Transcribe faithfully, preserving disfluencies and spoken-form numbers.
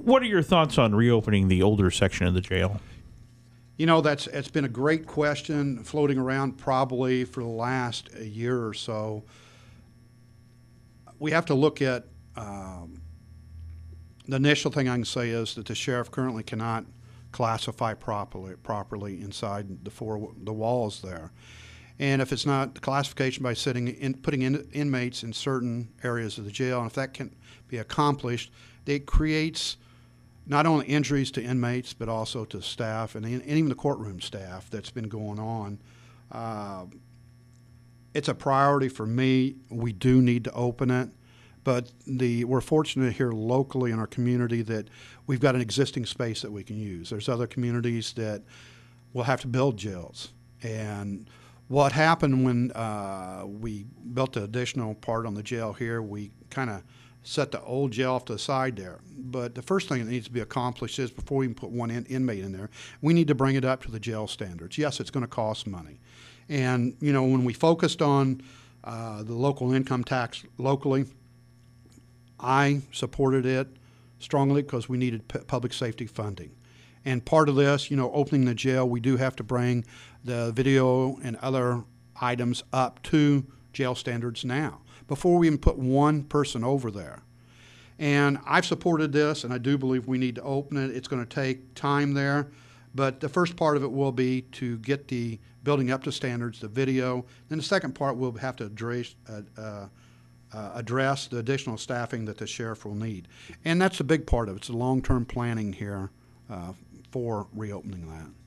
what are your thoughts on reopening the older section of the jail? You know, that's it's been a great question floating around probably for the last a year or so. We have to look at um, the initial thing I can say is that the sheriff currently cannot classify properly properly inside the four the walls there. And if it's not the classification by sitting in, putting in, inmates in certain areas of the jail, and if that can be accomplished, it creates not only injuries to inmates but also to staff and, and even the courtroom staff that's been going on. Uh, it's a priority for me. We do need to open it, but the we're fortunate here locally in our community that we've got an existing space that we can use. There's other communities that will have to build jails, and what happened when uh, we built the additional part on the jail here, we kind of set the old jail off to the side there. But the first thing that needs to be accomplished is before we can put one in, inmate in there, we need to bring it up to the jail standards. Yes, it's going to cost money. And, you know, when we focused on uh, the local income tax locally, I supported it strongly because we needed p- public safety funding. And part of this, you know, opening the jail, we do have to bring the video and other items up to jail standards now before we even put one person over there. And I've supported this, and I do believe we need to open it. It's going to take time there, but the first part of it will be to get the building up to standards, the video. Then the second part will have to address, uh, uh, uh, address the additional staffing that the sheriff will need. And that's a big part of it. It's a long-term planning here uh, for reopening that.